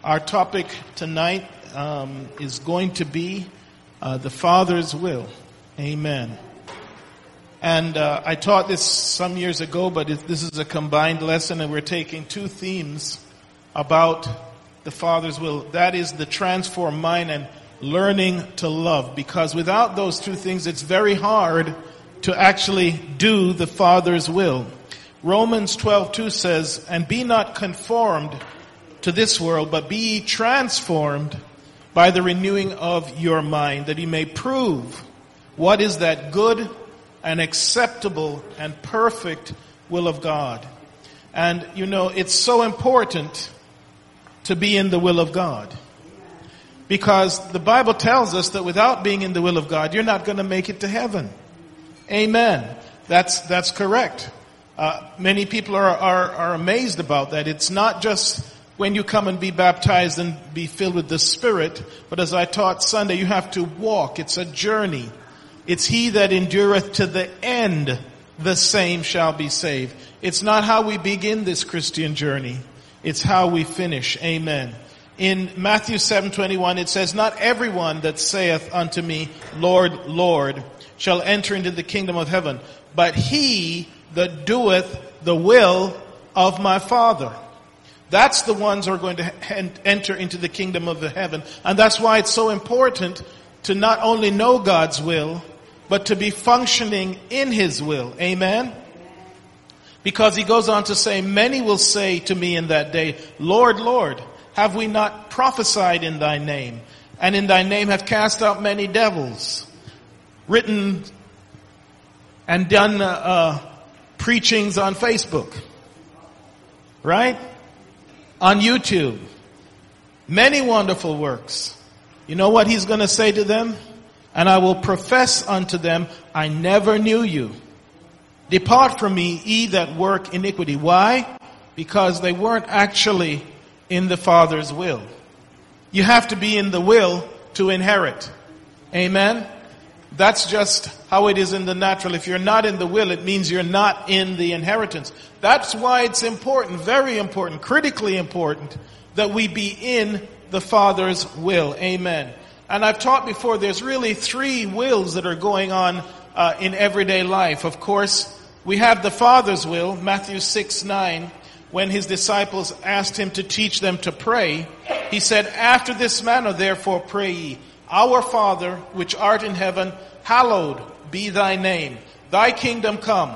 Our topic tonight is going to be the Father's will. Amen. And I taught this some years ago, but this is a combined lesson, and we're taking two themes about the Father's will. That is the transformed mind and learning to love. Because without those two things, it's very hard to actually do the Father's will. Romans 12:2 says, "And be not conformed to this world, but be ye transformed by the renewing of your mind, that ye may prove what is that good and acceptable and perfect will of God." And you know, it's so important to be in the will of God, because the Bible tells us that without being in the will of God, you're not going to make it to heaven. Amen. That's correct. Many people are amazed about that. It's not just when you come and be baptized and be filled with the Spirit, but as I taught Sunday, you have to walk. It's a journey. It's he that endureth to the end, the same shall be saved. It's not how we begin this Christian journey. It's how we finish. Amen. In Matthew 7:21, it says, "Not everyone that saith unto me, Lord, Lord, shall enter into the kingdom of heaven, but he that doeth the will of my Father." That's the ones who are going to enter into the kingdom of the heaven. And that's why it's so important to not only know God's will, but to be functioning in his will. Amen? Because he goes on to say, "Many will say to me in that day, Lord, Lord, have we not prophesied in thy name? And in thy name have cast out many devils, written and done preachings on Facebook." Right? On YouTube. Many wonderful works. You know what he's going to say to them? "And I will profess unto them, I never knew you. Depart from me, ye that work iniquity." Why? Because they weren't actually in the Father's will. You have to be in the will to inherit. Amen? That's just how it is in the natural. If you're not in the will, it means you're not in the inheritance. That's why it's important, very important, critically important, that we be in the Father's will. Amen. And I've taught before, there's really three wills that are going on in everyday life. Of course, we have the Father's will, Matthew 6:9. When his disciples asked him to teach them to pray, he said, "After this manner therefore pray ye, Our Father, which art in heaven, hallowed be thy name. Thy kingdom come.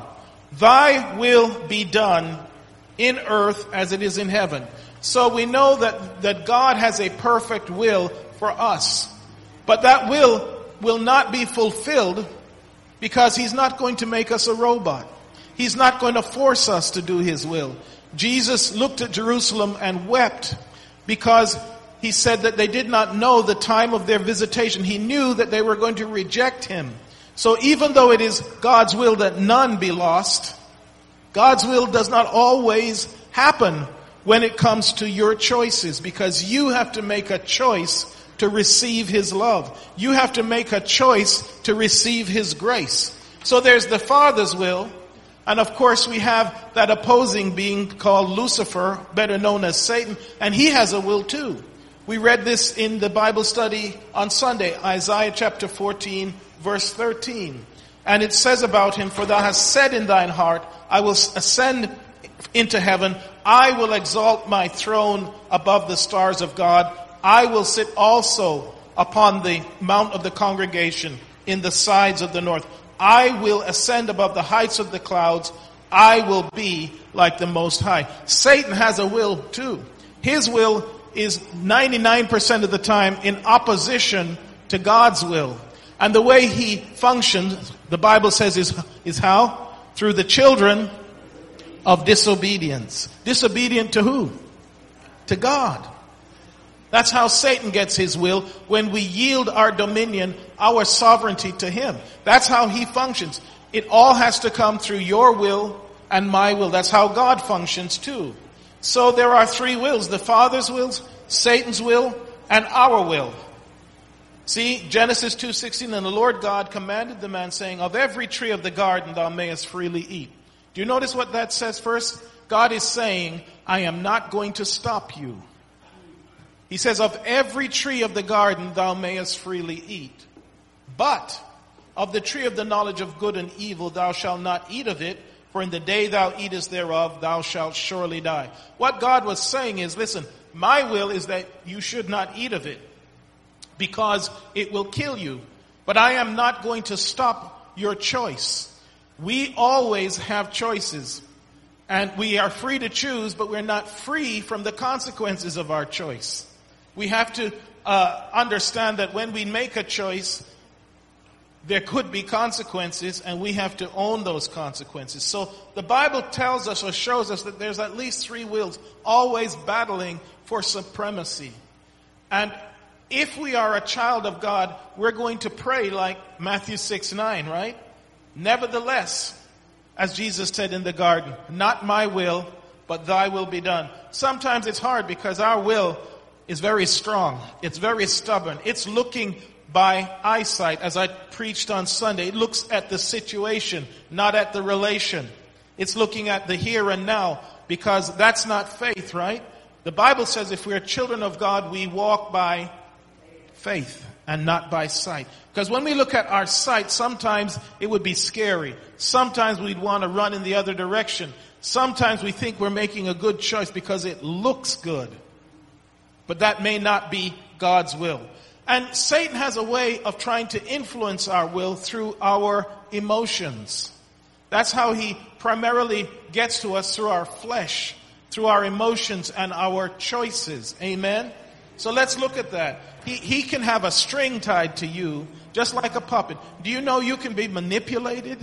Thy will be done in earth as it is in heaven." So we know that God has a perfect will for us. But that will not be fulfilled because he's not going to make us a robot. He's not going to force us to do his will. Jesus looked at Jerusalem and wept because he said that they did not know the time of their visitation. He knew that they were going to reject him. So even though it is God's will that none be lost, God's will does not always happen when it comes to your choices, because you have to make a choice to receive his love. You have to make a choice to receive his grace. So there's the Father's will. And of course we have that opposing being called Lucifer, better known as Satan, and he has a will too. We read this in the Bible study on Sunday, Isaiah chapter 14, verse 13. And it says about him, "For thou hast said in thine heart, I will ascend into heaven. I will exalt my throne above the stars of God. I will sit also upon the mount of the congregation in the sides of the north. I will ascend above the heights of the clouds. I will be like the Most High." Satan has a will too. His will is 99% of the time in opposition to God's will. And the way he functions, the Bible says, is how? Through the children of disobedience. Disobedient to who? To God. That's how Satan gets his will, when we yield our dominion, our sovereignty to him. That's how he functions. It all has to come through your will and my will. That's how God functions too. So there are three wills: the Father's will, Satan's will, and our will. See, Genesis 2:16, "And the Lord God commanded the man, saying, Of every tree of the garden thou mayest freely eat." Do you notice what that says first? God is saying, I am not going to stop you. He says, of every tree of the garden thou mayest freely eat. But of the tree of the knowledge of good and evil thou shalt not eat of it, for in the day thou eatest thereof thou shalt surely die. What God was saying is, listen, my will is that you should not eat of it, because it will kill you. But I am not going to stop your choice. We always have choices. And we are free to choose, but we're not free from the consequences of our choice. We have to understand that when we make a choice, there could be consequences, and we have to own those consequences. So the Bible tells us or shows us that there's at least three wills always battling for supremacy. And if we are a child of God, we're going to pray like Matthew 6:9, right? Nevertheless, as Jesus said in the garden, not my will, but thy will be done. Sometimes it's hard because our will is very strong. It's very stubborn. It's looking by eyesight, as I preached on Sunday. It looks at the situation, not at the relation. It's looking at the here and now, because that's not faith, right? The Bible says if we're children of God, we walk by faith and not by sight. Because when we look at our sight, sometimes it would be scary. Sometimes we'd want to run in the other direction. Sometimes we think we're making a good choice because it looks good. But that may not be God's will. And Satan has a way of trying to influence our will through our emotions. That's how he primarily gets to us, through our flesh, through our emotions and our choices. Amen? So let's look at that. He can have a string tied to you, just like a puppet. Do you know you can be manipulated?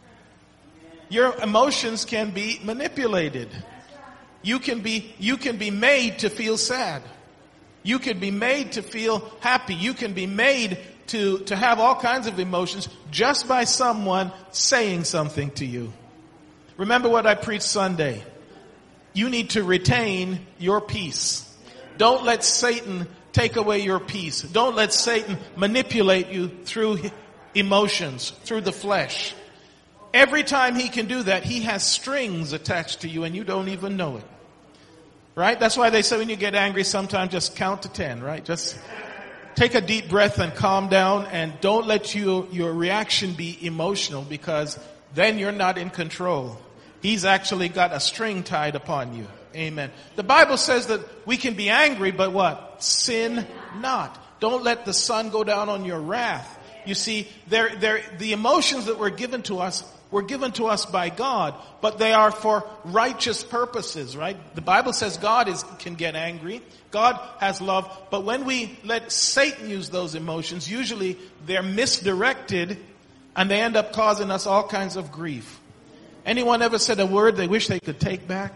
Your emotions can be manipulated. You can be made to feel sad. You can be made to feel happy. You can be made to have all kinds of emotions just by someone saying something to you. Remember what I preached Sunday. You need to retain your peace. Don't let Satan take away your peace. Don't let Satan manipulate you through emotions, through the flesh. Every time he can do that, he has strings attached to you and you don't even know it. Right? That's why they say when you get angry, sometimes just count to 10, right? Just take a deep breath and calm down, and don't let your reaction be emotional, because then you're not in control. He's actually got a string tied upon you. Amen. The Bible says that we can be angry, but what? Sin not. Don't let the sun go down on your wrath. You see, the emotions that were given to us by God, but they are for righteous purposes, right? The Bible says God can get angry. God has love. But when we let Satan use those emotions, usually they're misdirected and they end up causing us all kinds of grief. Anyone ever said a word they wish they could take back?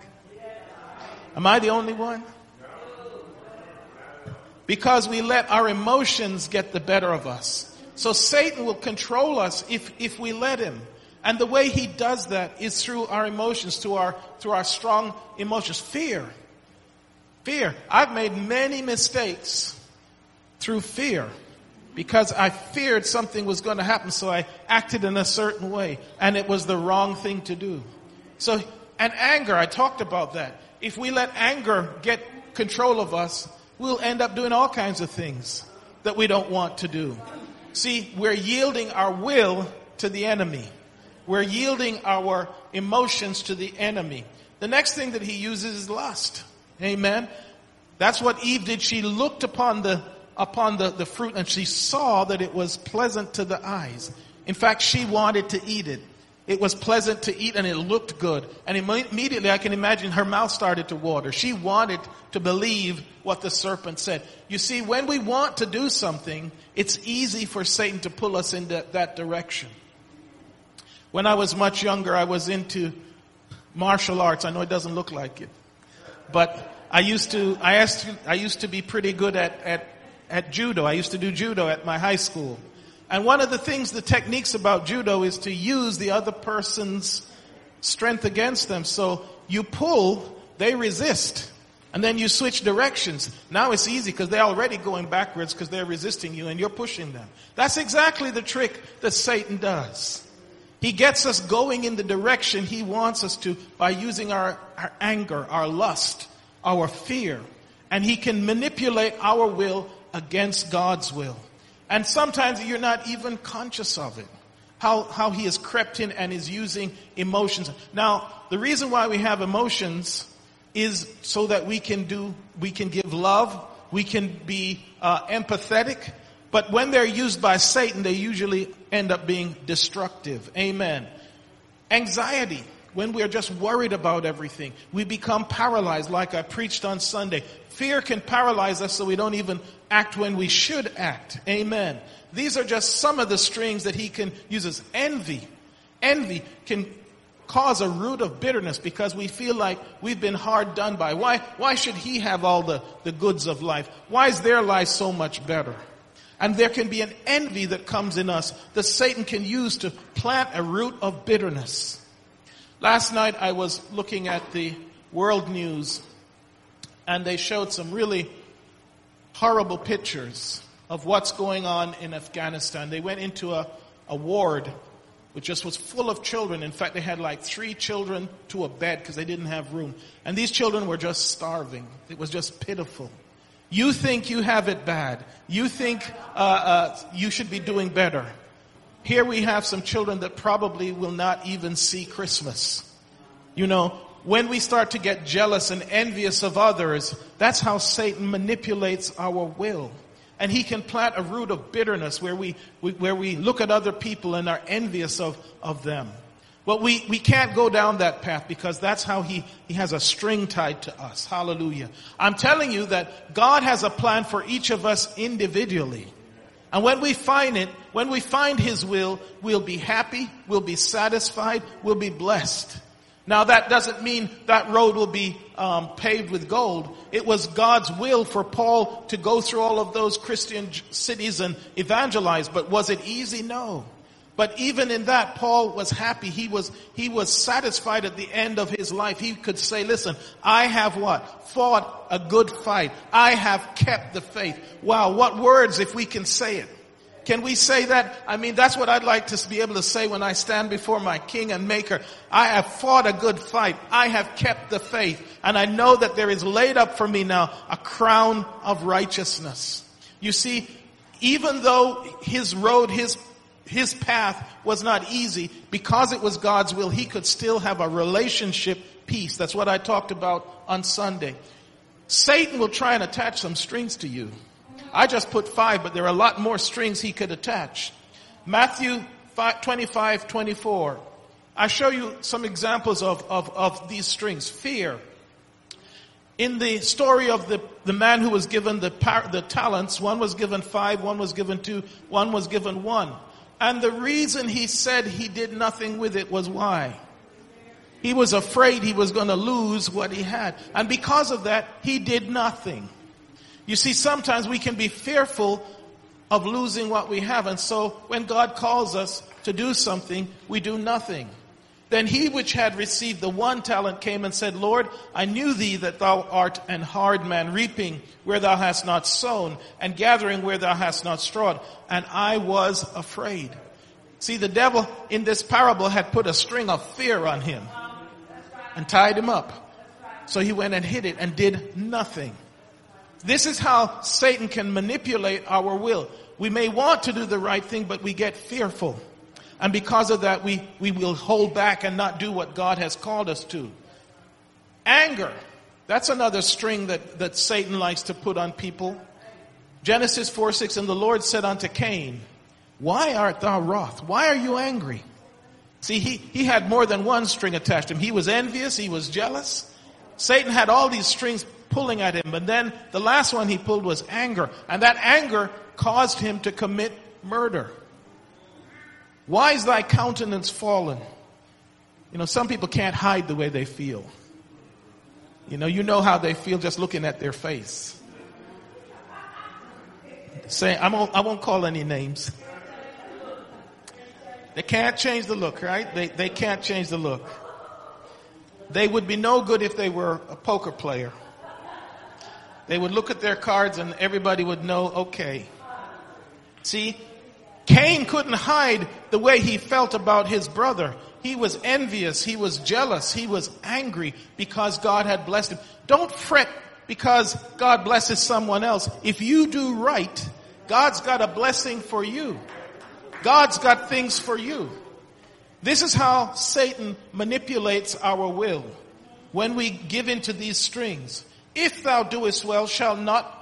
Am I the only one? Because we let our emotions get the better of us. So Satan will control us if we let him. And the way he does that is through our emotions, through our strong emotions. Fear. I've made many mistakes through fear, because I feared something was going to happen, so I acted in a certain way, and it was the wrong thing to do. So, and anger, I talked about that. If we let anger get control of us, we'll end up doing all kinds of things that we don't want to do. See, we're yielding our will to the enemy. We're yielding our emotions to the enemy. The next thing that he uses is lust. Amen. That's what Eve did. She looked upon the fruit and she saw that it was pleasant to the eyes. In fact, she wanted to eat it. It was pleasant to eat and it looked good. And immediately I can imagine her mouth started to water. She wanted to believe what the serpent said. You see, when we want to do something, it's easy for Satan to pull us in that direction. When I was much younger, I was into martial arts. I know it doesn't look like it, but I used to be pretty good at judo. I used to do judo at my high school. And one of the techniques about judo is to use the other person's strength against them. So you pull, they resist, and then you switch directions. Now it's easy because they're already going backwards because they're resisting you and you're pushing them. That's exactly the trick that Satan does. He gets us going in the direction he wants us to by using our anger, our lust, our fear. And he can manipulate our will against God's will. And sometimes you're not even conscious of it. How he has crept in and is using emotions. Now, the reason why we have emotions is so that we can give love, we can be empathetic. But when they're used by Satan, they usually end up being destructive. Amen. Anxiety. When we're just worried about everything, we become paralyzed, like I preached on Sunday. Fear can paralyze us so we don't even act when we should act. Amen. These are just some of the strings that he can use. Envy. Envy can cause a root of bitterness because we feel like we've been hard done by. Why should he have all the goods of life? Why is their life so much better? And there can be an envy that comes in us that Satan can use to plant a root of bitterness. Last night I was looking at the world news and they showed some really horrible pictures of what's going on in Afghanistan. They went into a ward which just was full of children. In fact, they had like 3 children to a bed because they didn't have room. And these children were just starving. It was just pitiful. You think you have it bad. You think you should be doing better. Here we have some children that probably will not even see Christmas. You know, when we start to get jealous and envious of others, that's how Satan manipulates our will. And he can plant a root of bitterness where we look at other people and are envious of them. But we can't go down that path because that's how he has a string tied to us. Hallelujah. I'm telling you that God has a plan for each of us individually. And when we find it, when we find his will, we'll be happy, we'll be satisfied, we'll be blessed. Now that doesn't mean that road will be paved with gold. It was God's will for Paul to go through all of those Christian cities and evangelize. But was it easy? No. But even in that, Paul was happy. He was satisfied at the end of his life. He could say, listen, I have what? Fought a good fight. I have kept the faith. Wow, what words if we can say it. Can we say that? I mean, that's what I'd like to be able to say when I stand before my King and Maker. I have fought a good fight. I have kept the faith. And I know that there is laid up for me now a crown of righteousness. You see, even though his road, his path was not easy, because it was God's will, he could still have a relationship peace. That's what I talked about on Sunday. Satan will try and attach some strings to you. I just put 5, but there are a lot more strings he could attach. Matthew 25:24. I show you some examples of these strings. Fear. In the story of the man who was given the talents, one was given 5, one was given 2, one was given 1. And the reason he said he did nothing with it was why? He was afraid he was going to lose what he had. And because of that, he did nothing. You see, sometimes we can be fearful of losing what we have. And so when God calls us to do something, we do nothing. Then he which had received the 1 talent came and said, Lord, I knew thee that thou art an hard man, reaping where thou hast not sown, and gathering where thou hast not strawed. And I was afraid. See, the devil in this parable had put a string of fear on him and tied him up. So he went and hid it and did nothing. This is how Satan can manipulate our will. We may want to do the right thing, but we get fearful. And because of that, we will hold back and not do what God has called us to. Anger. That's another string that Satan likes to put on people. Genesis 4:6, and the Lord said unto Cain, why art thou wroth? Why are you angry? See, he had more than one string attached to him. He was envious. He was jealous. Satan had all these strings pulling at him. And then the last one he pulled was anger. And that anger caused him to commit murder. Why is thy countenance fallen? You know, some people can't hide the way they feel. You know how they feel just looking at their face. Say, I won't call any names. They can't change the look, right? They can't change the look. They would be no good if they were a poker player. They would look at their cards and everybody would know, okay. See, Cain couldn't hide the way he felt about his brother. He was envious. He was jealous. He was angry because God had blessed him. Don't fret because God blesses someone else. If you do right, God's got a blessing for you. God's got things for you. This is how Satan manipulates our will. When we give into these strings, if thou doest well, shall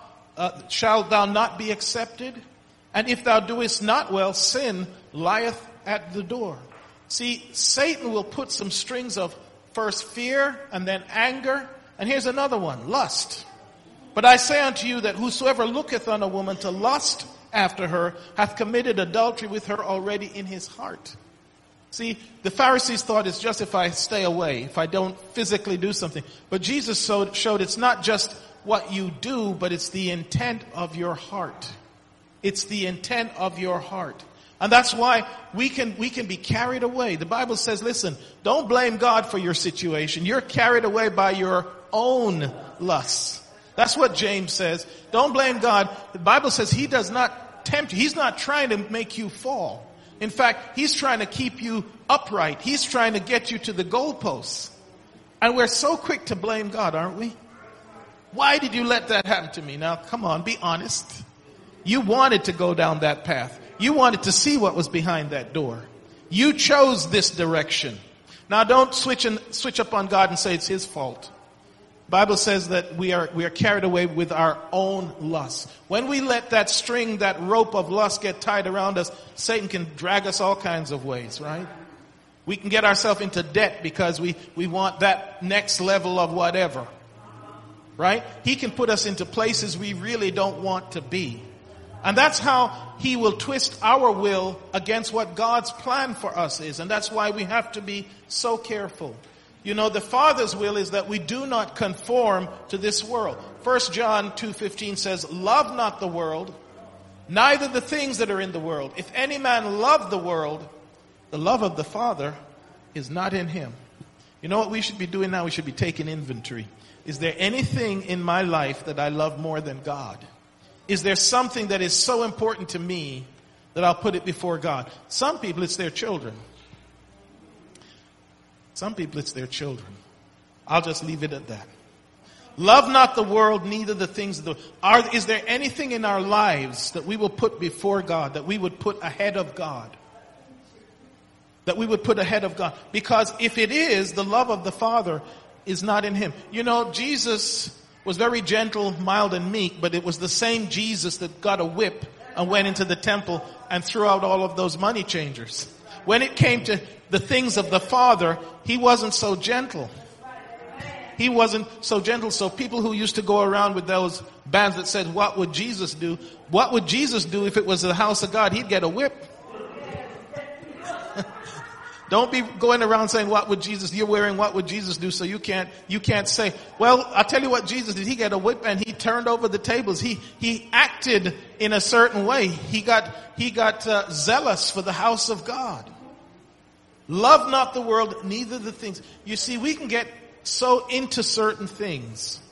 thou not be accepted? And if thou doest not well, sin lieth at the door. See, Satan will put some strings of first fear and then anger. And here's another one, lust. But I say unto you that whosoever looketh on a woman to lust after her hath committed adultery with her already in his heart. See, the Pharisees thought it's just if I stay away, if I don't physically do something. But Jesus showed it's not just what you do, but it's the intent of your heart. It's the intent of your heart. And that's why we can be carried away. The Bible says, listen, don't blame God for your situation. You're carried away by your own lusts. That's what James says. Don't blame God. The Bible says he does not tempt you. He's not trying to make you fall. In fact, he's trying to keep you upright. He's trying to get you to the goalposts. And we're so quick to blame God, aren't we? Why did you let that happen to me? Now, come on, be honest. You wanted to go down that path. You wanted to see what was behind that door. You chose this direction. Now, don't switch up on God and say it's his fault. The Bible says that we are carried away with our own lust. When we let that string, that rope of lust get tied around us, Satan can drag us all kinds of ways, right? We can get ourselves into debt because we want that next level of whatever, right? He can put us into places we really don't want to be. And that's how he will twist our will against what God's plan for us is. And that's why we have to be so careful. You know, the Father's will is that we do not conform to this world. 1 John 2:15 says, love not the world, neither the things that are in the world. If any man love the world, the love of the Father is not in him. You know what we should be doing now? We should be taking inventory. Is there anything in my life that I love more than God? Is there something that is so important to me that I'll put it before God? Some people, it's their children. Some people, it's their children. I'll just leave it at that. Love not the world, neither the things of the world. Is there anything in our lives that we will put before God, that we would put ahead of God? That we would put ahead of God. Because if it is, the love of the Father is not in him. You know, Jesus was very gentle, mild, and meek, but it was the same Jesus that got a whip and went into the temple and threw out all of those money changers. When it came to the things of the Father, he wasn't so gentle. He wasn't so gentle. So people who used to go around with those bands that said, what would Jesus do? What would Jesus do if it was the house of God? He'd get a whip. Don't be going around saying, what would Jesus, you're wearing what would Jesus do, so you can't say, well, I'll tell you what Jesus did. He got a whip and he turned over the tables. He acted in a certain way. He got zealous for the house of God. Love not the world, neither the things. You see, we can get so into certain things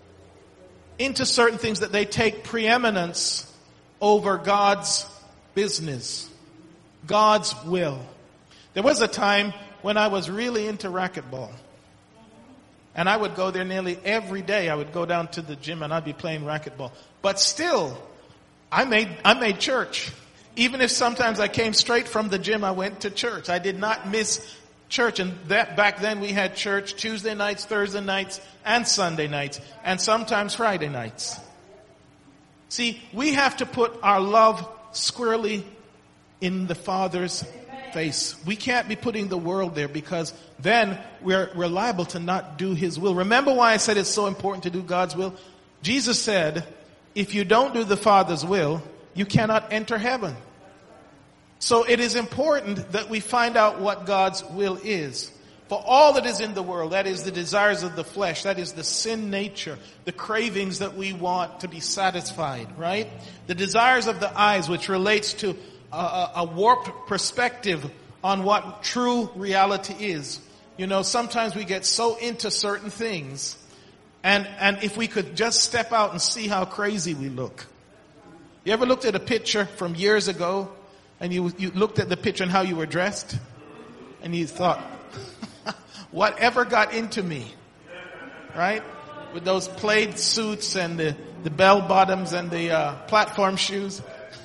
that they take preeminence over God's business, God's will. There was a time when I was really into racquetball. And I would go there nearly every day. I would go down to the gym and I'd be playing racquetball. But still, I made church. Even if sometimes I came straight from the gym, I went to church. I did not miss church. And that back then we had church Tuesday nights, Thursday nights, and Sunday nights, and sometimes Friday nights. See, we have to put our love squarely in the Father's face. We can't be putting the world there, because then we're liable to not do his will. Remember why I said it's so important to do God's will? Jesus said, if you don't do the Father's will, you cannot enter heaven. So it is important that we find out what God's will is. For all that is in the world, that is the desires of the flesh, that is the sin nature, the cravings that we want to be satisfied, right? The desires of the eyes, which relates to a warped perspective on what true reality is. You know, sometimes we get so into certain things, and if we could just step out and see how crazy we look. You ever looked at a picture from years ago, and you looked at the picture and how you were dressed, and you thought, whatever got into me, right? with those plaid suits and the bell bottoms and the platform shoes.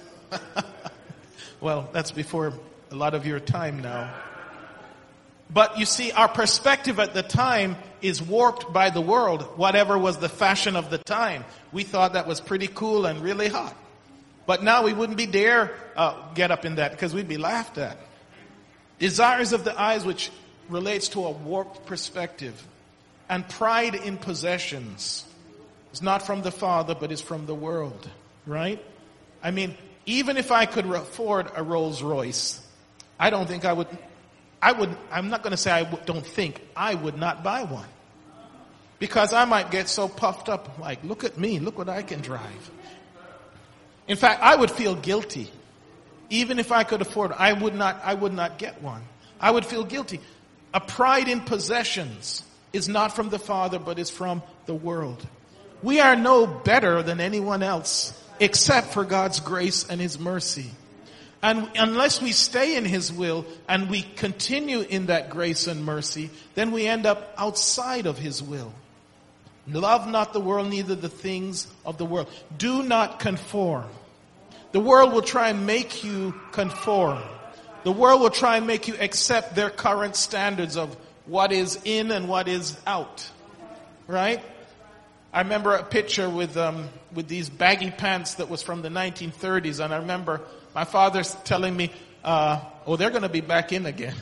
Well, that's before a lot of your time now. But you see, our perspective at the time is warped by the world, whatever was the fashion of the time. We thought that was pretty cool and really hot. But now we wouldn't be dare get up in that because we'd be laughed at. Desires of the eyes, which relates to a warped perspective. And pride in possessions is not from the Father, but is from the world. Right? I mean, even if I could afford a Rolls Royce, I don't think I'm not going to say don't think, I would not buy one. Because I might get so puffed up, like, look at me, look what I can drive. In fact, I would feel guilty. Even if I could afford it, I would not get one. I would feel guilty. A pride in possessions is not from the Father, but is from the world. We are no better than anyone else, except for God's grace and His mercy. And unless we stay in His will and we continue in that grace and mercy, then we end up outside of His will. Love not the world, neither the things of the world. Do not conform. The world will try and make you conform. The world will try and make you accept their current standards of what is in and what is out. Right? I remember a picture with these baggy pants that was from the 1930s, and I remember my father's telling me, they're going to be back in again.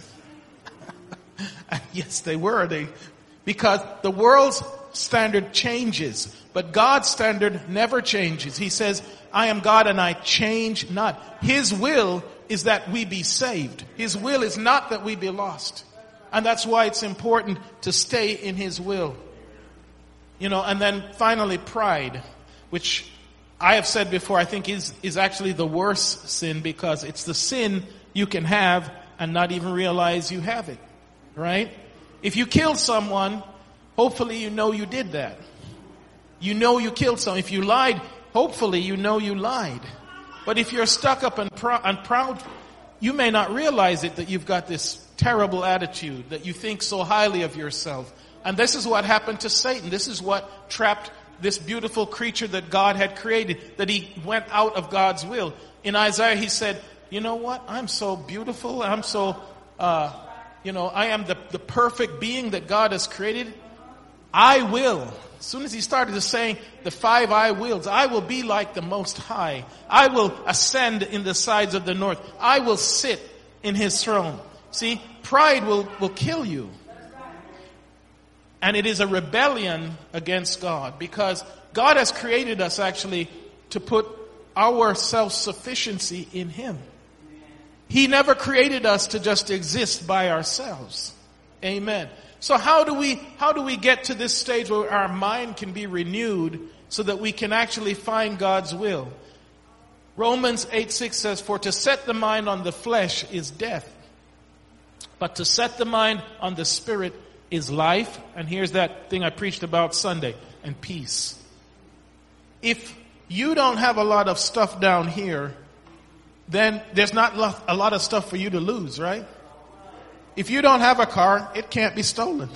Yes, they were. Because the world's standard changes, but God's standard never changes. He says, I am God and I change not. His will is that we be saved. His will is not that we be lost. And that's why it's important to stay in His will. And then finally pride, which I have said before, I think is actually the worst sin, because it's the sin you can have and not even realize you have it. Right? If you kill someone, hopefully you know you did that. You know you killed someone. If you lied, hopefully you know you lied. But if you're stuck up and proud, you may not realize it, that you've got this terrible attitude, that you think so highly of yourself. And this is what happened to Satan. This is what trapped this beautiful creature that God had created, that he went out of God's will. In Isaiah, he said, you know what? I'm so beautiful. I'm so, I am the perfect being that God has created. I will. As soon as he started saying the 5 I wills, I will be like the Most High. I will ascend in the sides of the north. I will sit in His throne. See, pride will kill you. And it is a rebellion against God, because God has created us actually to put our self-sufficiency in Him. He never created us to just exist by ourselves. Amen. So how do we get to this stage where our mind can be renewed so that we can actually find God's will? Romans 8:6 says, for to set the mind on the flesh is death, but to set the mind on the Spirit is life. And here's that thing I preached about Sunday, and peace. If you don't have a lot of stuff down here, then there's not a lot of stuff for you to lose, right? If you don't have a car, it can't be stolen.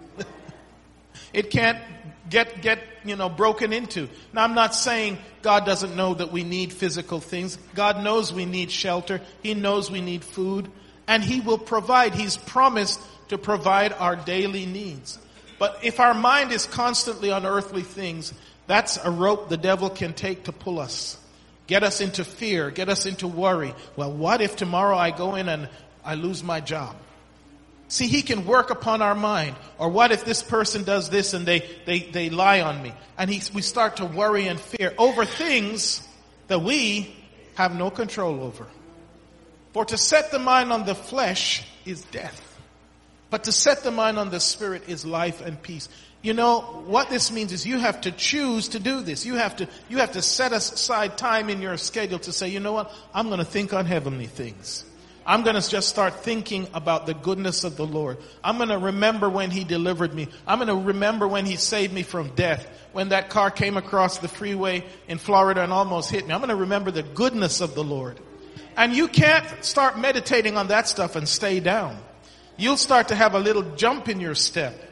It can't get broken into. Now, I'm not saying God doesn't know that we need physical things. God knows we need shelter. He knows we need food. And He will provide. He's promised to provide our daily needs. But if our mind is constantly on earthly things, that's a rope the devil can take to pull us. Get us into fear. Get us into worry. Well, what if tomorrow I go in and I lose my job? See, he can work upon our mind. Or what if this person does this and they lie on me? And we start to worry and fear over things that we have no control over. For to set the mind on the flesh is death. But to set the mind on the Spirit is life and peace. You know, what this means is you have to choose to do this. You have to set aside time in your schedule to say, you know what? I'm going to think on heavenly things. I'm going to just start thinking about the goodness of the Lord. I'm going to remember when He delivered me. I'm going to remember when He saved me from death. When that car came across the freeway in Florida and almost hit me. I'm going to remember the goodness of the Lord. And you can't start meditating on that stuff and stay down. You'll start to have a little jump in your step.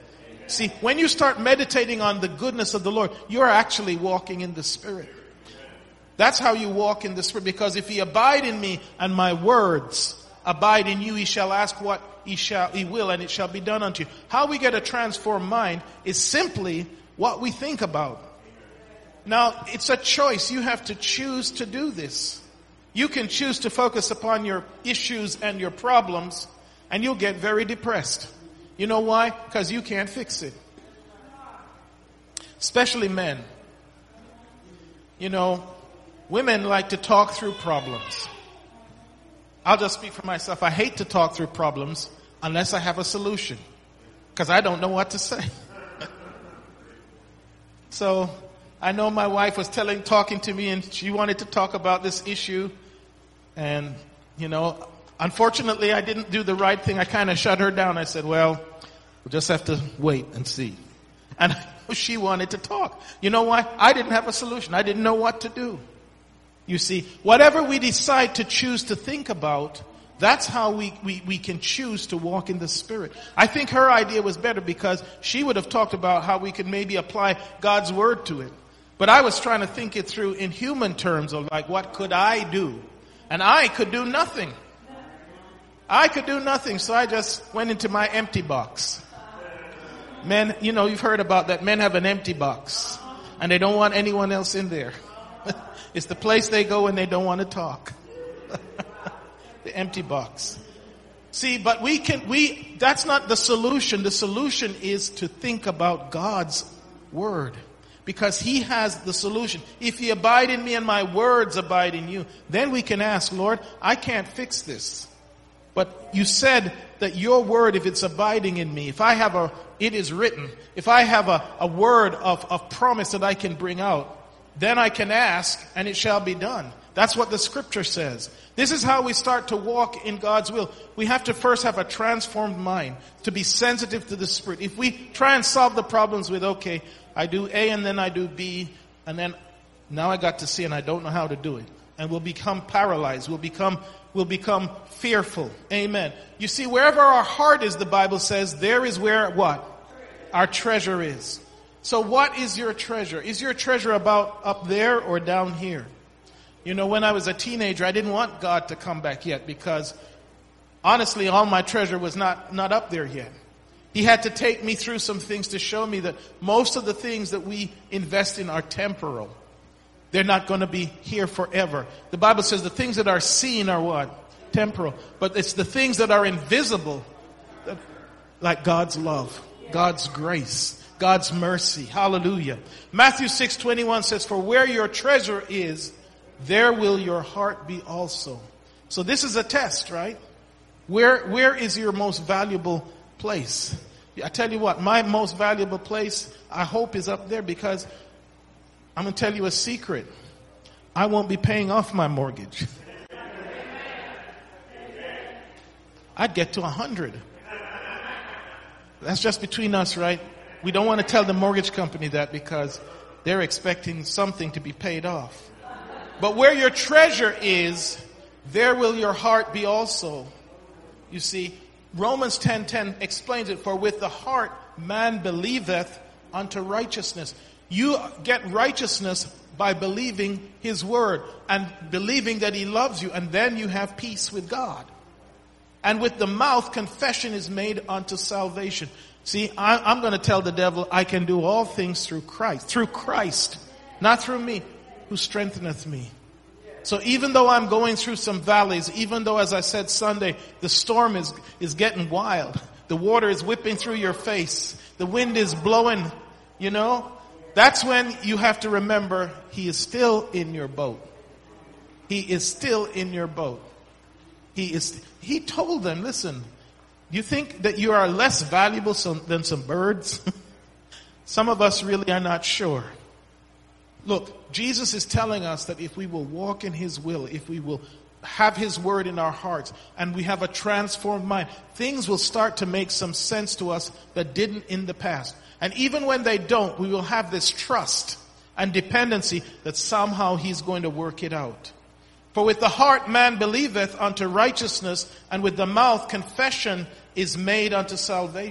See, when you start meditating on the goodness of the Lord, you're actually walking in the Spirit. That's how you walk in the Spirit. Because if ye abide in me and my words abide in you, he shall ask what he will, and it shall be done unto you. How we get a transformed mind is simply what we think about. Now, it's a choice. You have to choose to do this. You can choose to focus upon your issues and your problems, and you'll get very depressed. You know why? Because you can't fix it. Especially men. You know, women like to talk through problems. I'll just speak for myself. I hate to talk through problems unless I have a solution, because I don't know what to say. So I know my wife was talking to me, and she wanted to talk about this issue. And, you know, unfortunately, I didn't do the right thing. I kind of shut her down. I said, well, we'll just have to wait and see. And she wanted to talk. You know why? I didn't have a solution. I didn't know what to do. You see, whatever we decide to choose to think about, that's how we can choose to walk in the Spirit. I think her idea was better, because she would have talked about how we could maybe apply God's word to it. But I was trying to think it through in human terms of like, what could I do? And I could do nothing. I could do nothing. So I just went into my empty box. Men, you know, you've heard about that. Men have an empty box, and they don't want anyone else in there. It's the place they go when they don't want to talk. The empty box. See, but that's not the solution. The solution is to think about God's word, because he has the solution. If ye abide in me and my words abide in you, then we can ask, Lord, I can't fix this. But you said that your word, if it's abiding in me, if I have it is written, if I have a word of promise that I can bring out, then I can ask and it shall be done. That's what the scripture says. This is how we start to walk in God's will. We have to first have a transformed mind, to be sensitive to the Spirit. If we try and solve the problems with, okay, I do A and then I do B, and then now I got to C and I don't know how to do it. And we'll become paralyzed. We'll become fearful. Amen. You see, wherever our heart is, the Bible says, there is where what? Our treasure is. So what is your treasure? Is your treasure about up there or down here? You know, when I was a teenager, I didn't want God to come back yet, because honestly, all my treasure was not up there yet. He had to take me through some things to show me that most of the things that we invest in are temporal. They're not going to be here forever. The Bible says the things that are seen are what? Temporal. But it's the things that are invisible, like God's love, God's grace, God's mercy. Hallelujah. Matthew 6:21 says, for where your treasure is, there will your heart be also. So this is a test, right? Where is your most valuable place? I tell you what, my most valuable place, I hope, is up there, because I'm going to tell you a secret. I won't be paying off my mortgage. I'd get to 100. That's just between us, right? We don't want to tell the mortgage company that, because they're expecting something to be paid off. But where your treasure is, there will your heart be also. You see, Romans 10:10 explains it. For with the heart man believeth unto righteousness. You get righteousness by believing his word and believing that he loves you, and then you have peace with God. And with the mouth confession is made unto salvation. See, I'm going to tell the devil I can do all things through Christ, not through me, who strengtheneth me. So even though I'm going through some valleys, even though, as I said Sunday, the storm is getting wild, the water is whipping through your face, the wind is blowing, you know, that's when you have to remember he is still in your boat. He is still in your boat. He told them, listen, you think that you are less valuable than some birds? Some of us really are not sure. Look, Jesus is telling us that if we will walk in his will, if we will have his word in our hearts, and we have a transformed mind, things will start to make some sense to us that didn't in the past. And even when they don't, we will have this trust and dependency that somehow he's going to work it out. For with the heart man believeth unto righteousness, and with the mouth confession is made unto salvation.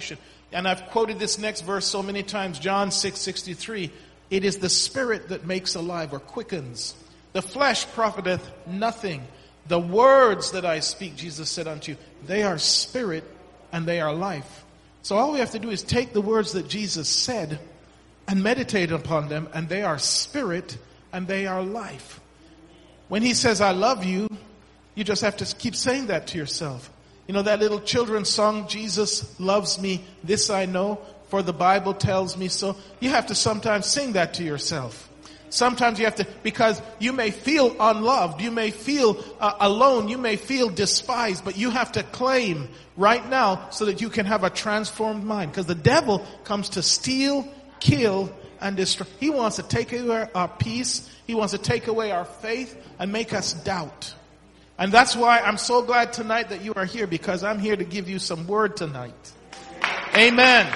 And I've quoted this next verse so many times, John 6:63. It is the Spirit that makes alive or quickens. The flesh profiteth nothing. The words that I speak, Jesus said unto you, they are spirit and they are life. So all we have to do is take the words that Jesus said and meditate upon them, and they are spirit and they are life. When he says, I love you, you just have to keep saying that to yourself. You know that little children's song, Jesus loves me, this I know, for the Bible tells me so. You have to sometimes sing that to yourself. Sometimes you have to, because you may feel unloved, you may feel alone, you may feel despised, but you have to claim right now so that you can have a transformed mind. Because the devil comes to steal, kill, and destroy. He wants to take away our peace. He wants to take away our faith and make us doubt. And that's why I'm so glad tonight that you are here, because I'm here to give you some word tonight. Amen.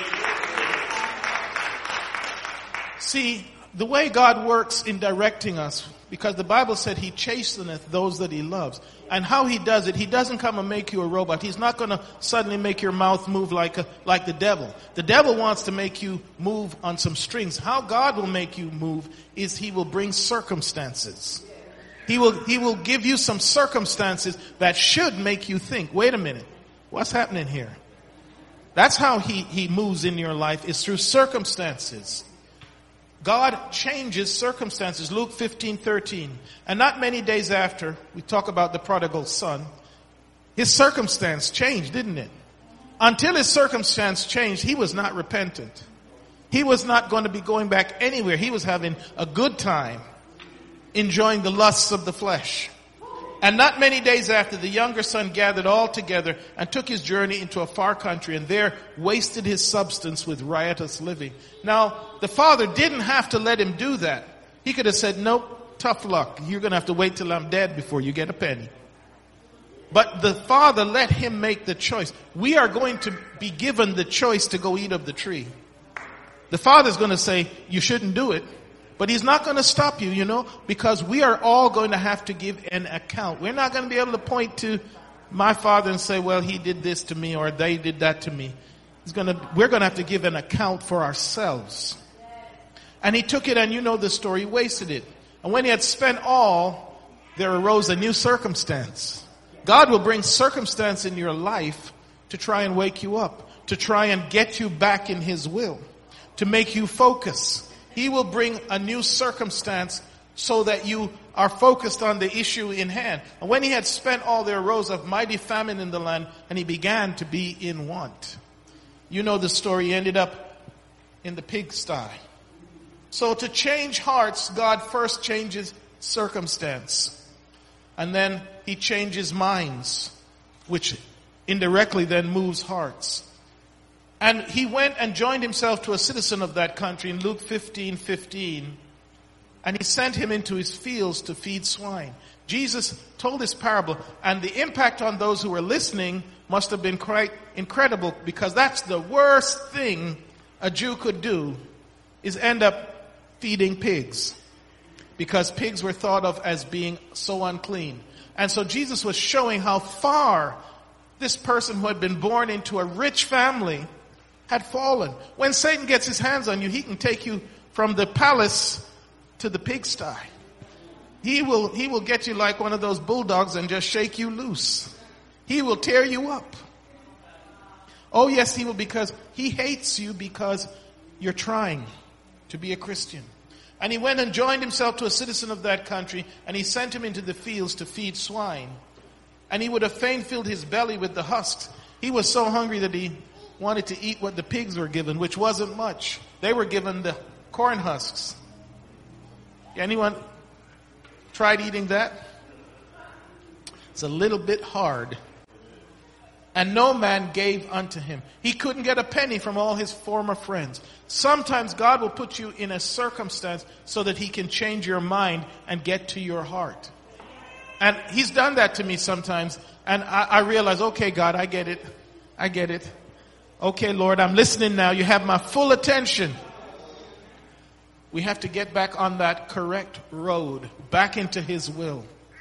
See, the way God works in directing us, because the Bible said he chasteneth those that he loves. And how he does it, he doesn't come and make you a robot. He's not going to suddenly make your mouth move like the devil. The devil wants to make you move on some strings. How God will make you move is he will bring circumstances. He will give you some circumstances that should make you think, wait a minute, what's happening here? That's how he moves in your life, is through circumstances. God changes circumstances. Luke 15:13. And not many days after, we talk about the prodigal son, his circumstance changed, didn't it? Until his circumstance changed, he was not repentant. He was not going to be going back anywhere. He was having a good time, enjoying the lusts of the flesh. And not many days after, the younger son gathered all together and took his journey into a far country, and there wasted his substance with riotous living. Now, the father didn't have to let him do that. He could have said, nope, tough luck. You're going to have to wait till I'm dead before you get a penny. But the father let him make the choice. We are going to be given the choice to go eat of the tree. The father's going to say, you shouldn't do it. But he's not going to stop you, because we are all going to have to give an account. We're not going to be able to point to my father and say, well, he did this to me or they did that to me. We're going to have to give an account for ourselves. And he took it, and you know the story, he wasted it. And when he had spent all, there arose a new circumstance. God will bring circumstance in your life to try and wake you up, to try and get you back in his will, to make you focus. He will bring a new circumstance so that you are focused on the issue in hand. And when he had spent all, there arose a mighty famine in the land, and he began to be in want. You know the story. He ended up in the pigsty. So to change hearts, God first changes circumstance. And then he changes minds, which indirectly then moves hearts. And he went and joined himself to a citizen of that country in Luke 15:15. And he sent him into his fields to feed swine. Jesus told this parable, and the impact on those who were listening must have been quite incredible, because that's the worst thing a Jew could do, is end up feeding pigs. Because pigs were thought of as being so unclean. And so Jesus was showing how far this person who had been born into a rich family had fallen. When Satan gets his hands on you, he can take you from the palace to the pigsty. He will get you like one of those bulldogs and just shake you loose. He will tear you up. Oh yes, he will, because he hates you because you're trying to be a Christian. And he went and joined himself to a citizen of that country, and he sent him into the fields to feed swine. And he would have fain filled his belly with the husks. He was so hungry that he wanted to eat what the pigs were given, which wasn't much. They were given the corn husks. Anyone tried eating that? It's a little bit hard. And no man gave unto him. He couldn't get a penny from all his former friends. Sometimes God will put you in a circumstance so that he can change your mind and get to your heart. And he's done that to me sometimes. And I realize, okay, God, I get it. Okay, Lord, I'm listening now. You have my full attention. We have to get back on that correct road, back into his will.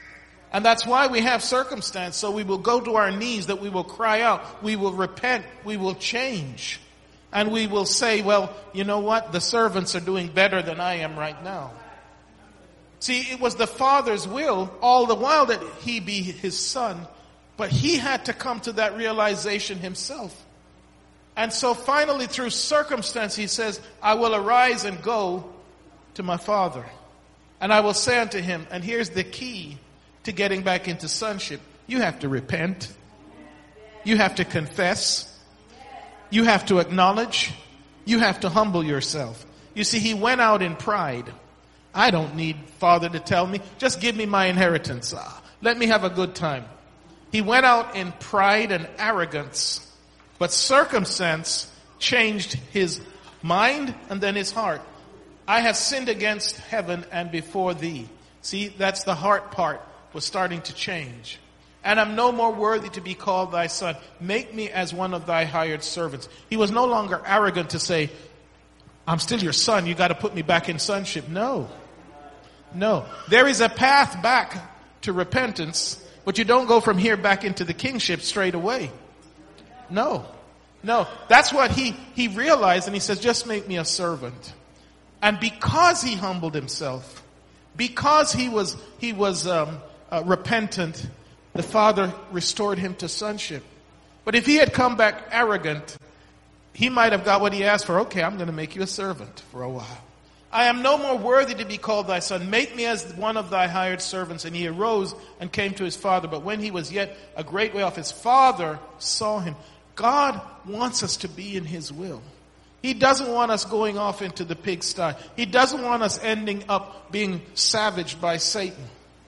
And that's why we have circumstance. So we will go to our knees, that we will cry out, we will repent, we will change. And we will say, well, you know what? The servants are doing better than I am right now. See, it was the Father's will all the while that he be his son. But he had to come to that realization himself. And so finally through circumstance, he says, I will arise and go to my Father. And I will say unto him, and here's the key to getting back into sonship. You have to repent. You have to confess. You have to acknowledge. You have to humble yourself. You see, he went out in pride. I don't need Father to tell me. Just give me my inheritance. Let me have a good time. He went out in pride and arrogance. But circumstance changed his mind and then his heart. I have sinned against heaven and before thee. See, that's the heart part was starting to change. And I'm no more worthy to be called thy son. Make me as one of thy hired servants. He was no longer arrogant to say, I'm still your son. You got to put me back in sonship. No. There is a path back to repentance, but you don't go from here back into the kingship straight away. No. That's what he realized, and he says, just make me a servant. And because he humbled himself, because he was repentant, the Father restored him to sonship. But if he had come back arrogant, he might have got what he asked for. Okay, I'm going to make you a servant for a while. I am no more worthy to be called thy son. Make me as one of thy hired servants. And he arose and came to his father. But when he was yet a great way off, his father saw him. God wants us to be in his will. He doesn't want us going off into the pigsty. He doesn't want us ending up being savaged by Satan.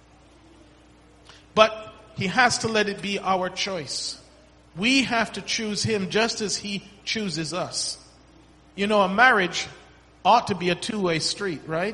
But he has to let it be our choice. We have to choose him just as he chooses us. You know, a marriage ought to be a two-way street, right?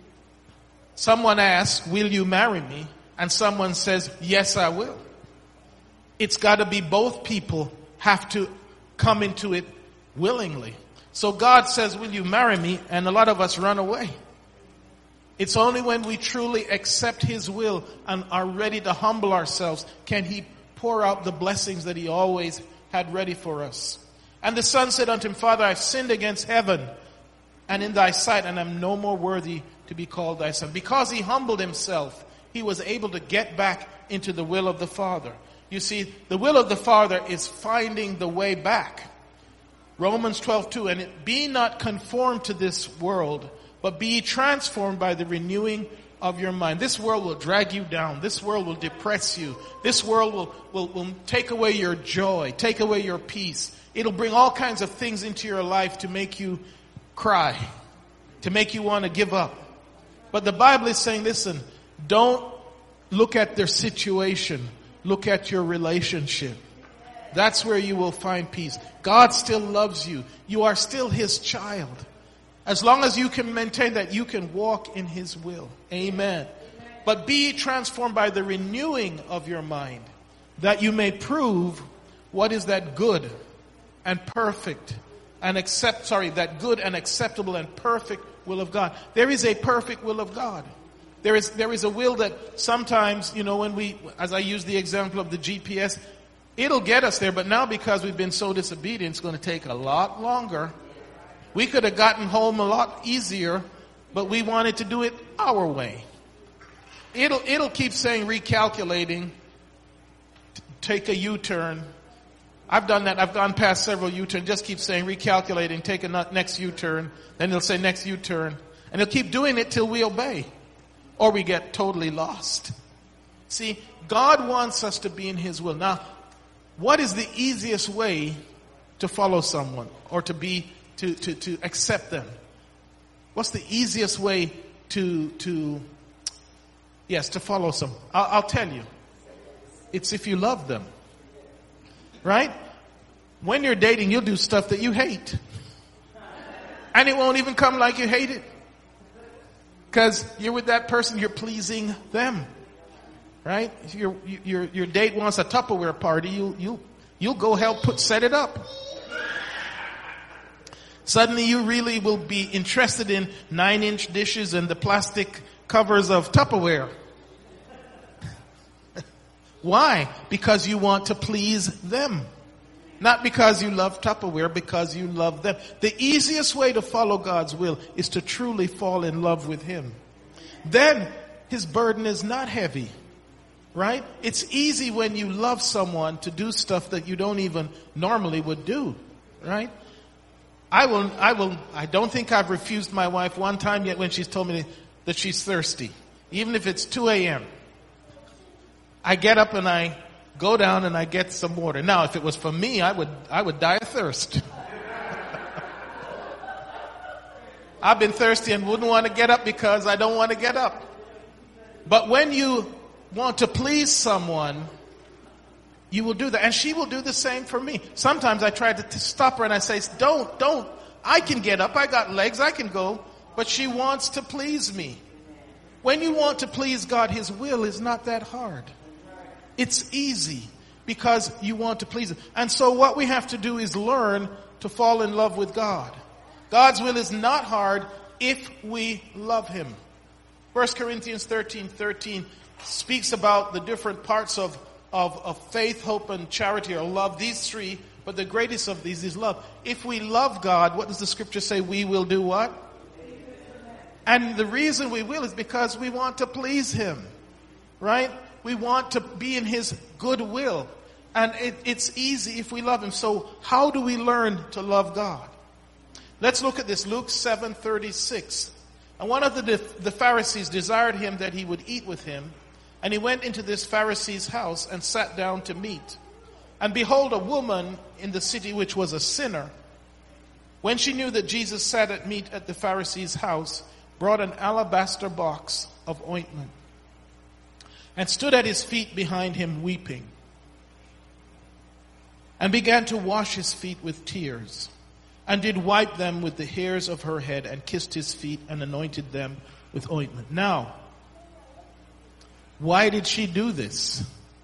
Someone asks, will you marry me? And someone says, yes, I will. It's got to be both people have to come into it willingly. So God says, will you marry me? And a lot of us run away. It's only when we truly accept his will and are ready to humble ourselves can he pour out the blessings that he always had ready for us. And the son said unto him, Father, I've sinned against heaven and in thy sight, and I'm no more worthy to be called thy son. Because he humbled himself, he was able to get back into the will of the Father. You see, the will of the Father is finding the way back. Romans 12:2, and be not conformed to this world, but be transformed by the renewing of your mind. This world will drag you down. This world will depress you. This world will take away your joy, take away your peace. It'll bring all kinds of things into your life to make you cry, to make you want to give up. But the Bible is saying, listen, don't look at their situation. Look at your relationship. That's where you will find peace. God still loves you. You are still his child. As long as you can maintain that, you can walk in his will. Amen. But be transformed by the renewing of your mind, that you may prove what is that good and perfect and that good and acceptable and perfect will of God. There is a perfect will of God. There is a will that sometimes, when as I use the example of the GPS, it'll get us there, but now because we've been so disobedient, it's going to take a lot longer. We could have gotten home a lot easier, but we wanted to do it our way. It'll keep saying recalculating, take a U-turn. I've done that. I've gone past several U-turns. Just keep saying recalculating, take a next U-turn. Then it'll say next U-turn. And it'll keep doing it till we obey. Or we get totally lost. See, God wants us to be in his will. Now, what is the easiest way to follow someone or to accept them? What's the easiest way to follow someone? I'll tell you. It's if you love them. Right? When you're dating, you'll do stuff that you hate. And it won't even come like you hate it. Because you're with that person, you're pleasing them. Right? If your date wants a Tupperware party, you'll go help set it up. Suddenly you really will be interested in 9-inch dishes and the plastic covers of Tupperware. Why? Because you want to please them. Not because you love Tupperware, because you love them. The easiest way to follow God's will is to truly fall in love with Him. Then His burden is not heavy. Right? It's easy when you love someone to do stuff that you don't even normally would do. Right? I don't think I've refused my wife one time yet when she's told me that she's thirsty. Even if it's 2 a.m. I get up and I go down and I get some water. Now, if it was for me, I would die of thirst. I've been thirsty and wouldn't want to get up because I don't want to get up. But when you want to please someone, you will do that. And she will do the same for me. Sometimes I try to stop her and I say, don't. I can get up. I got legs. I can go. But she wants to please me. When you want to please God, His will is not that hard. It's easy because you want to please Him. And so what we have to do is learn to fall in love with God. God's will is not hard if we love Him. 1 Corinthians 13:13 speaks about the different parts of faith, hope, and charity, or love. These three, but the greatest of these is love. If we love God, what does the scripture say? We will do what? And the reason we will is because we want to please Him. Right? We want to be in His good will. And it's easy if we love Him. So how do we learn to love God? Let's look at this. Luke 7:36. And one of the Pharisees desired Him that He would eat with him. And he went into this Pharisee's house and sat down to meat. And behold, a woman in the city which was a sinner, when she knew that Jesus sat at meat at the Pharisee's house, brought an alabaster box of ointment, and stood at His feet behind Him weeping, and began to wash His feet with tears, and did wipe them with the hairs of her head, and kissed His feet, and anointed them with ointment. Now, why did she do this?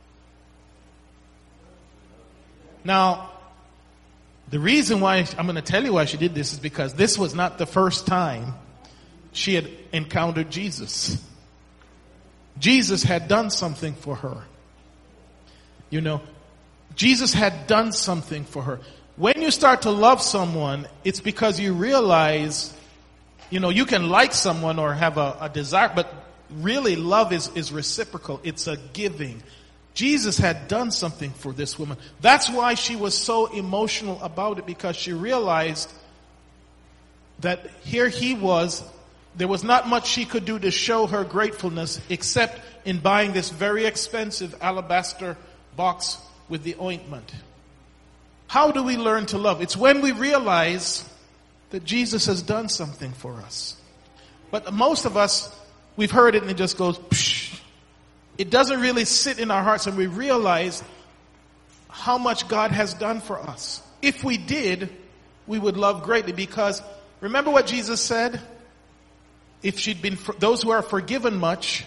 Now, the reason why, I'm going to tell you why she did this, is because this was not the first time she had encountered Jesus. Jesus had done something for her. You know, Jesus had done something for her. When you start to love someone, it's because you realize, you know, you can like someone or have a desire, but really love is reciprocal. It's a giving. Jesus had done something for this woman. That's why she was so emotional about it, because she realized that here He was. There was not much she could do to show her gratefulness except in buying this very expensive alabaster box with the ointment. How do we learn to love? It's when we realize that Jesus has done something for us. But most of us, we've heard it and it just goes, psh. It doesn't really sit in our hearts, and we realize how much God has done for us. If we did, we would love greatly, because remember what Jesus said? If she'd been, those who are forgiven much,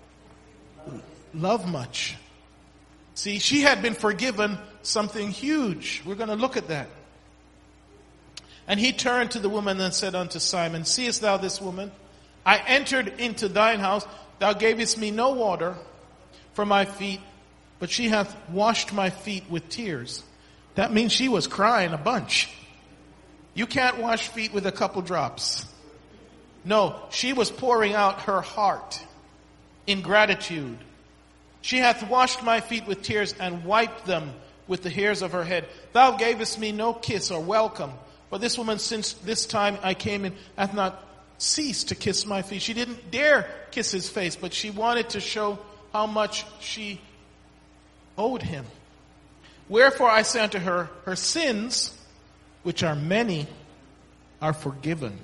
love much. See, she had been forgiven something huge. We're going to look at that. And He turned to the woman and said unto Simon, seest thou this woman? I entered into thine house. Thou gavest me no water for my feet, but she hath washed my feet with tears. That means she was crying a bunch. You can't wash feet with a couple drops. No, she was pouring out her heart in gratitude. She hath washed my feet with tears and wiped them with the hairs of her head. Thou gavest me no kiss or welcome. For this woman, since this time I came in, hath not ceased to kiss my feet. She didn't dare kiss His face, but she wanted to show how much she owed Him. Wherefore I say unto her, her sins, which are many, are forgiven.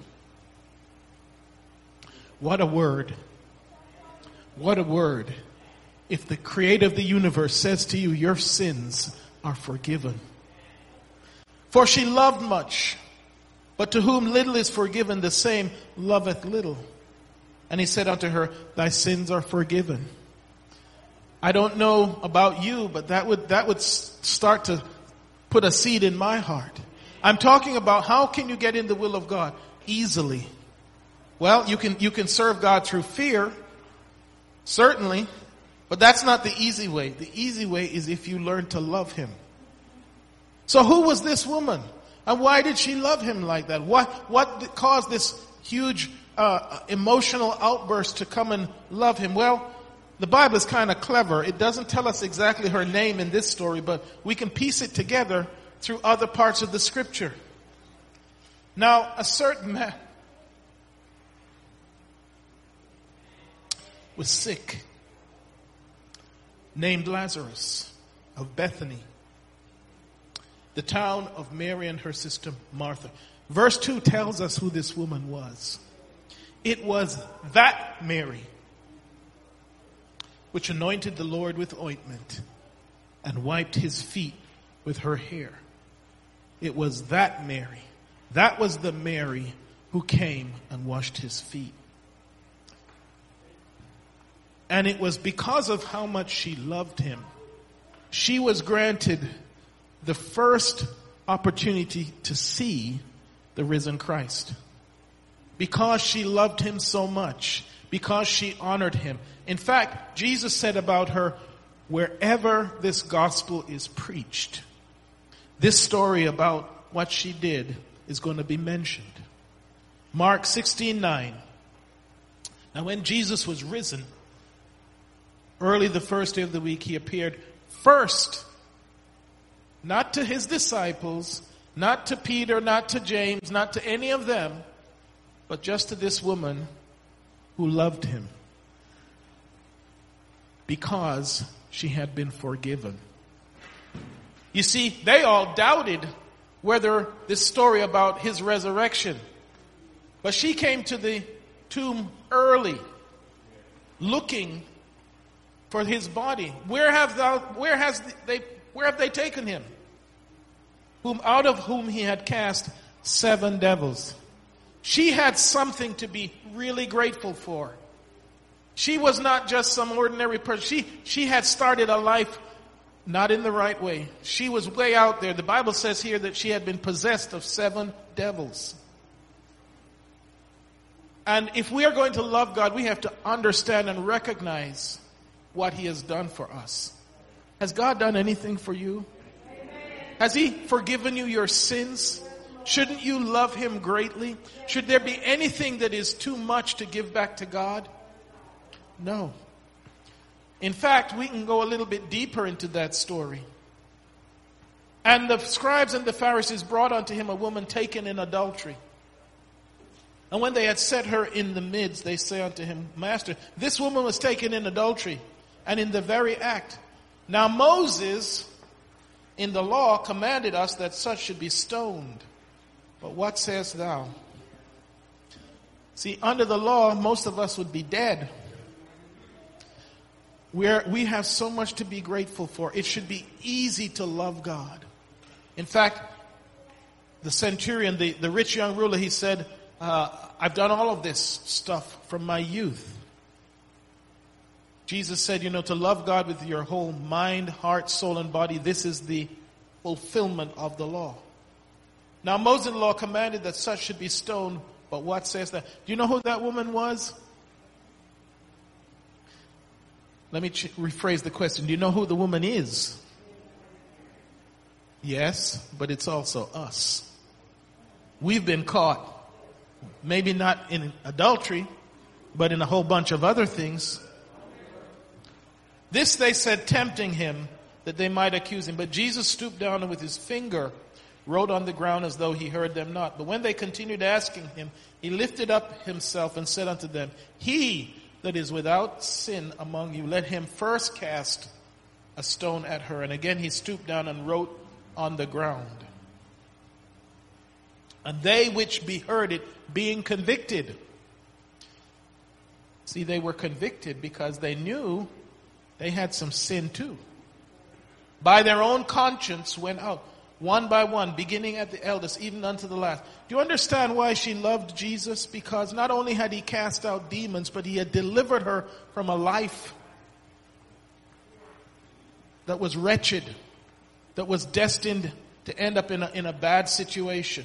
What a word. What a word. If the Creator of the universe says to you, your sins are forgiven. For she loved much, but to whom little is forgiven, the same loveth little. And He said unto her, thy sins are forgiven. I don't know about you, but that would start to put a seed in my heart. I'm talking about how can you get in the will of God? Easily. Well, you can serve God through fear, certainly. But that's not the easy way. The easy way is if you learn to love him. So who was this woman? And why did she love him like that? What caused this huge emotional outburst to come and love him? Well, the Bible is kind of clever. It doesn't tell us exactly her name in this story, but we can piece it together through other parts of the scripture. Now, a certain man was sick, named Lazarus of Bethany, the town of Mary and her sister Martha. Verse 2 tells us who this woman was. It was that Mary which anointed the Lord with ointment and wiped his feet with her hair. It was that Mary. That was the Mary who came and washed his feet. And it was because of how much she loved him. She was granted the first opportunity to see the risen Christ. Because she loved him so much. Because she honored him. In fact, Jesus said about her, wherever this gospel is preached, this story about what she did is going to be mentioned. Mark 16:9. Now when Jesus was risen, early the first day of the week, he appeared first, not to his disciples, not to Peter, not to James, not to any of them, but just to this woman who loved him because she had been forgiven. You see, they all doubted whether this story about his resurrection, but she came to the tomb early, looking for his body. Where have they taken him? Out of whom he had cast 7 devils. She had something to be really grateful for. She was not just some ordinary person. She had started a life not in the right way. She was way out there. The Bible says here that she had been possessed of 7 devils. And if we are going to love God, we have to understand and recognize what he has done for us. Has God done anything for you? Has he forgiven you your sins? Shouldn't you love him greatly? Should there be anything that is too much to give back to God? No. In fact, we can go a little bit deeper into that story. And the scribes and the Pharisees brought unto him a woman taken in adultery. And when they had set her in the midst, they say unto him, Master, this woman was taken in adultery, and in the very act. Now Moses, in the law, commanded us that such should be stoned. But what sayest thou? See, under the law, most of us would be dead. We have so much to be grateful for. It should be easy to love God. In fact, the centurion, the rich young ruler, he said, I've done all of this stuff from my youth. Jesus said, to love God with your whole mind, heart, soul, and body, this is the fulfillment of the law. Now Moses in the law commanded that such should be stoned, but what says that? Do you know who that woman was? Let me rephrase the question. Do you know who the woman is? Yes, but it's also us. We've been caught, maybe not in adultery, but in a whole bunch of other things. This they said, tempting him, that they might accuse him. But Jesus stooped down and with his finger wrote on the ground as though he heard them not. But when they continued asking him, he lifted up himself and said unto them, He that is without sin among you, let him first cast a stone at her. And again he stooped down and wrote on the ground. And they which beheard it, being convicted. See, they were convicted because they knew they had some sin too. By their own conscience went out, one by one, beginning at the eldest, even unto the last. Do you understand why she loved Jesus? Because not only had he cast out demons, but he had delivered her from a life that was wretched, that was destined to end up in a bad situation.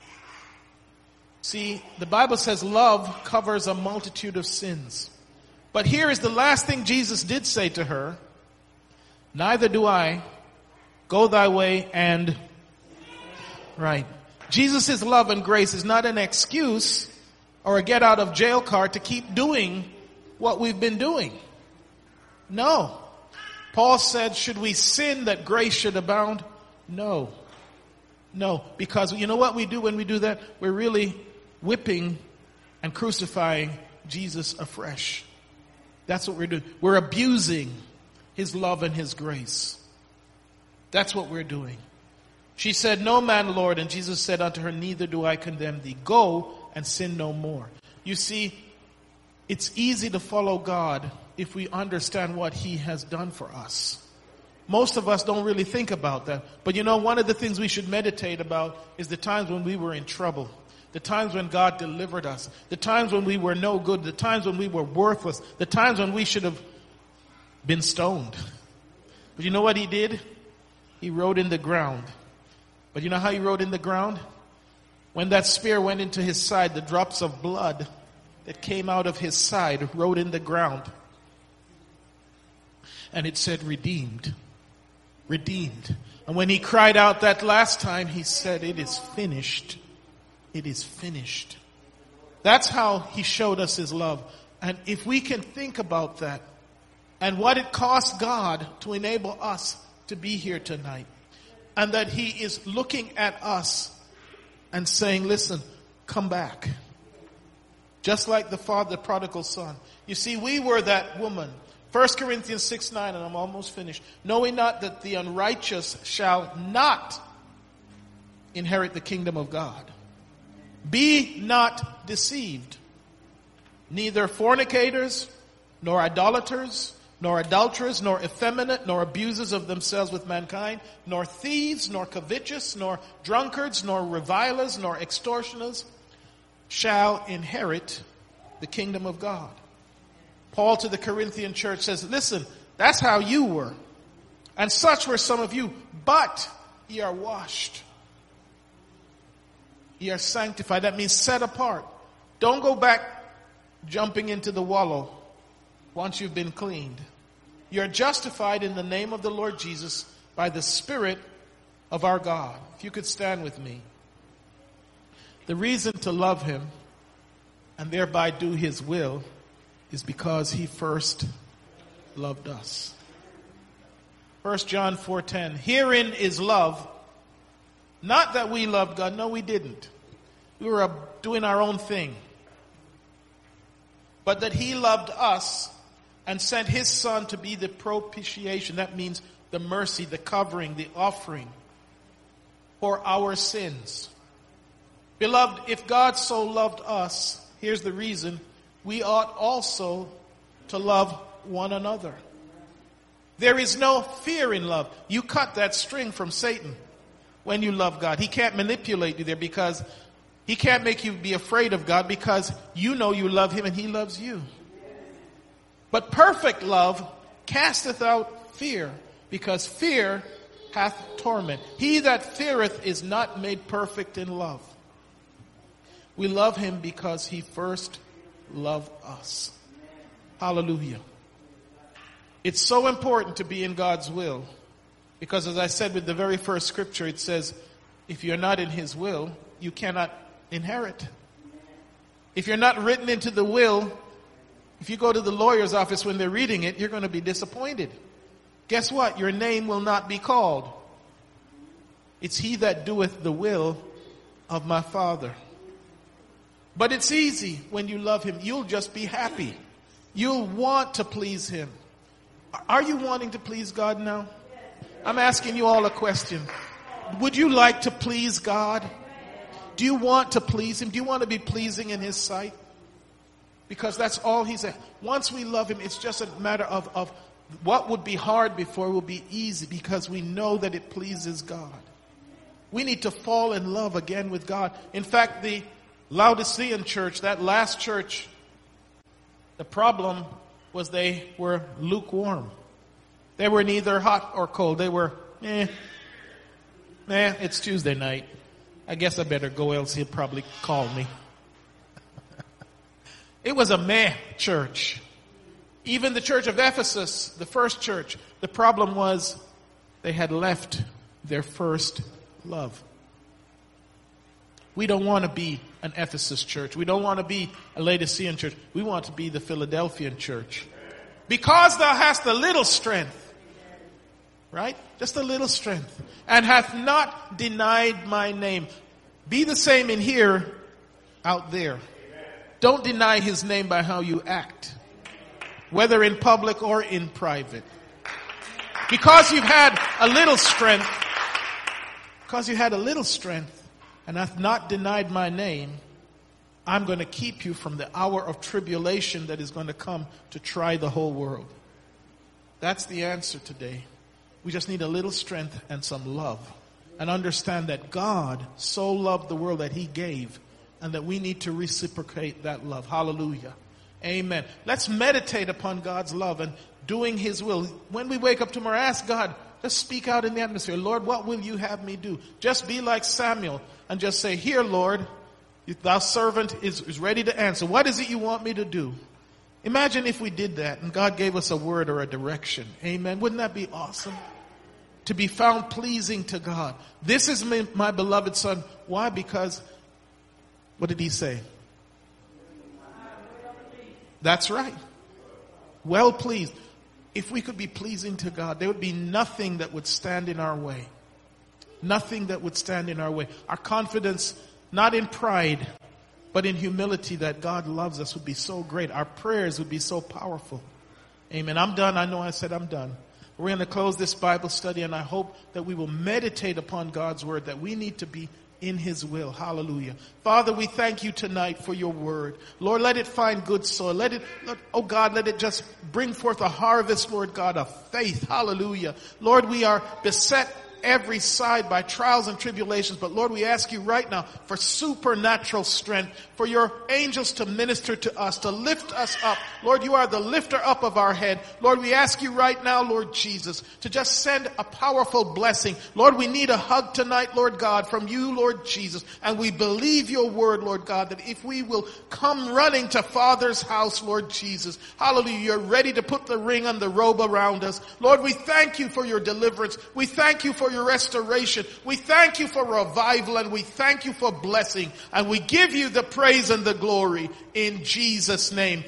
See, the Bible says love covers a multitude of sins. But here is the last thing Jesus did say to her. Neither do I. Go thy way and... Right. Jesus' love and grace is not an excuse or a get out of jail card to keep doing what we've been doing. No. Paul said, should we sin that grace should abound? No. No. Because you know what we do when we do that? We're really whipping and crucifying Jesus afresh. That's what we're doing. We're abusing his love and his grace. That's what we're doing. She said, no man, Lord. And Jesus said unto her, neither do I condemn thee. Go and sin no more. You see, it's easy to follow God if we understand what he has done for us. Most of us don't really think about that. But you know, one of the things we should meditate about is the times when we were in trouble. The times when God delivered us. The times when we were no good. The times when we were worthless. The times when we should have been stoned. But you know what he did? He wrote in the ground. But you know how he wrote in the ground? When that spear went into his side, the drops of blood that came out of his side wrote in the ground. And it said, redeemed. Redeemed. And when he cried out that last time, he said, it is finished. It is finished. That's how he showed us his love. And if we can think about that and what it cost God to enable us to be here tonight, and that he is looking at us and saying, listen, come back. Just like the father, prodigal son. You see, we were that woman. 1 Corinthians 6:9, and I'm almost finished. Knowing not that the unrighteous shall not inherit the kingdom of God. Be not deceived. Neither fornicators, nor idolaters, nor adulterers, nor effeminate, nor abusers of themselves with mankind, nor thieves, nor covetous, nor drunkards, nor revilers, nor extortioners shall inherit the kingdom of God. Paul to the Corinthian church says, listen, that's how you were. And such were some of you, but ye are washed. Ye are sanctified. That means set apart. Don't go back jumping into the wallow once you've been cleaned. You're justified in the name of the Lord Jesus by the Spirit of our God. If you could stand with me. The reason to love him and thereby do his will is because he first loved us. 1 John 4:10. Herein is love. Not that we loved God. No, we didn't. We were doing our own thing. But that he loved us and sent his son to be the propitiation. That means the mercy, the covering, the offering for our sins. Beloved, if God so loved us, here's the reason, we ought also to love one another. There is no fear in love. You cut that string from Satan when you love God. He can't manipulate you there because he can't make you be afraid of God because you know you love him and he loves you. But perfect love casteth out fear, because fear hath torment. He that feareth is not made perfect in love. We love him because he first loved us. Hallelujah. It's so important to be in God's will, because as I said with the very first scripture, it says, if you're not in his will, you cannot inherit. If you're not written into the will, if you go to the lawyer's office when they're reading it, you're going to be disappointed. Guess what? Your name will not be called. It's he that doeth the will of my Father. But it's easy when you love him. You'll just be happy. You'll want to please him. Are you wanting to please God now? I'm asking you all a question. Would you like to please God? Do you want to please him? Do you want to be pleasing in his sight? Because that's all he said. Once we love him, it's just a matter of what would be hard before will be easy, because we know that it pleases God. We need to fall in love again with God. In fact, the Laodicean church, that last church, the problem was they were lukewarm. They were neither hot or cold. They were, it's Tuesday night. I guess I better go, else he'll probably call me. It was a meh church. Even the church of Ephesus, the first church, the problem was they had left their first love. We don't want to be an Ephesus church. We don't want to be a Laodicean church. We want to be the Philadelphian church. Because thou hast a little strength, right? Just a little strength. And hath not denied my name. Be the same in here, out there. Don't deny his name by how you act, whether in public or in private. Because you've had a little strength, and hath not denied my name, I'm going to keep you from the hour of tribulation that is going to come to try the whole world. That's the answer today. We just need a little strength and some love. And understand that God so loved the world that he gave, and that we need to reciprocate that love. Hallelujah. Amen. Let's meditate upon God's love and doing his will. When we wake up tomorrow, ask God, just speak out in the atmosphere. Lord, what will you have me do? Just be like Samuel and just say, here, Lord, thy servant is ready to answer. What is it you want me to do? Imagine if we did that and God gave us a word or a direction. Amen. Wouldn't that be awesome? To be found pleasing to God. This is my beloved son. Why? Because, what did he say? That's right. Well pleased. If we could be pleasing to God, there would be nothing that would stand in our way. Nothing that would stand in our way. Our confidence, not in pride, but in humility that God loves us, would be so great. Our prayers would be so powerful. Amen. I'm done. I know I said I'm done. We're going to close this Bible study, and I hope that we will meditate upon God's word, that we need to be in his will. Hallelujah. Father, we thank you tonight for your word. Lord, let it find good soil. Let it just bring forth a harvest, Lord God, of faith. Hallelujah. Lord, we are beset every side by trials and tribulations. But Lord, we ask you right now for supernatural strength, for your angels to minister to us, to lift us up. Lord, you are the lifter up of our head. Lord, we ask you right now, Lord Jesus, to just send a powerful blessing. Lord, we need a hug tonight, Lord God, from you, Lord Jesus. And we believe your word, Lord God, that if we will come running to Father's house, Lord Jesus, hallelujah, you're ready to put the ring and the robe around us. Lord, we thank you for your deliverance. We thank you for your restoration. We thank you for revival, and we thank you for blessing, and we give you the praise and the glory in Jesus' name.